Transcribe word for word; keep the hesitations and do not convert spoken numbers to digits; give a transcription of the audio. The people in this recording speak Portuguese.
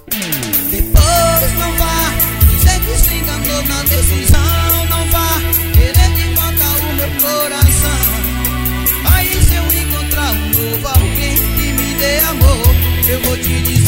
Depois não vá dizer que se enganou na decisão. Não vá querer de volta o meu coração. Aí se eu encontrar um novo alguém que me dê amor, eu vou te dizer